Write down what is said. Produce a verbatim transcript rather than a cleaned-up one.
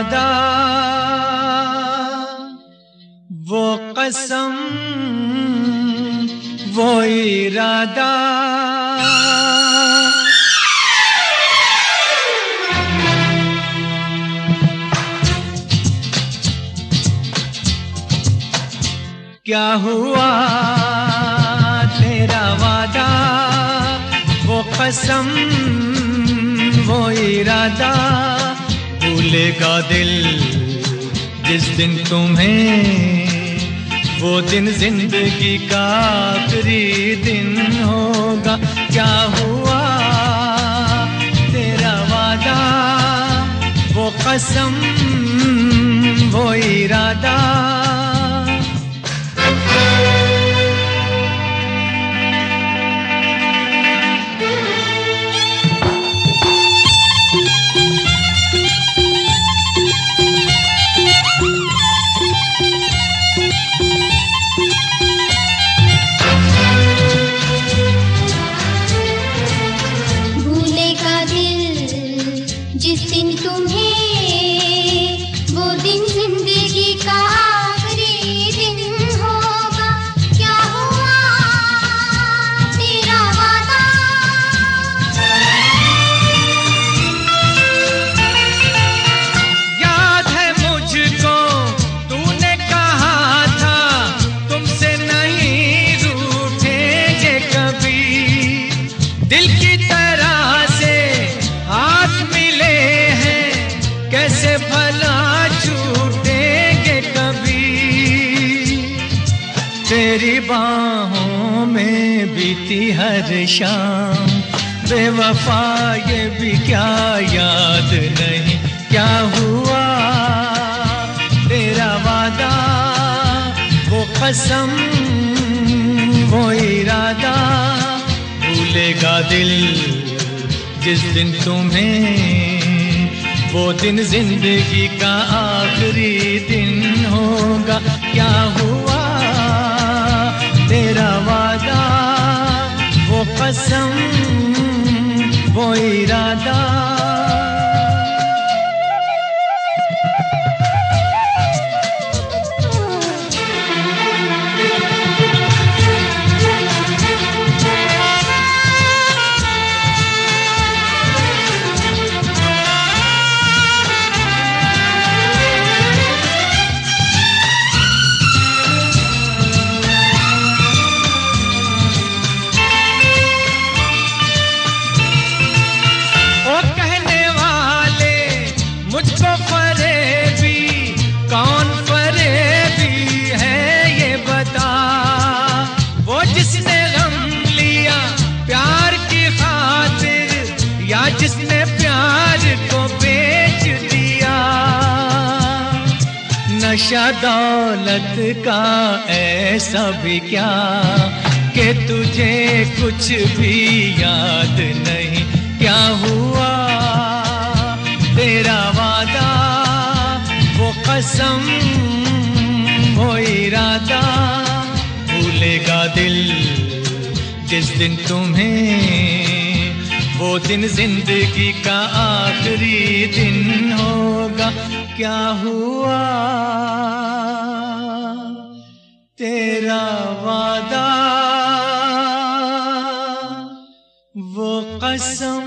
वादा, वो कसम, वो इरादा, क्या हुआ तेरा वादा, वो कसम, वो इरादा, भूलेगा दिल जिस दिन तुम्हें, वो दिन जिंदगी का आखिरी दिन होगा। क्या हुआ तेरा वादा, वो कसम, वो इरादा, तेरी बाहों में बीती हर शाम, बेवफा ये भी क्या याद नहीं। क्या हुआ तेरा वादा, वो कसम, वो इरादा, भूलेगा दिल जिस दिन तुम्हें, वो दिन जिंदगी का आखिरी दिन होगा। क्या हुआ तेरा वादा, वो कसम, वो इरादा, जिसने प्यार को बेच दिया। नशा दौलत का ऐसा भी क्या कि तुझे कुछ भी याद नहीं। क्या हुआ तेरा वादा, वो कसम, वो इरादा, भूलेगा दिल जिस दिन तुम्हें, वो दिन जिंदगी का आखिरी दिन होगा। क्या हुआ तेरा वादा, वो कसम।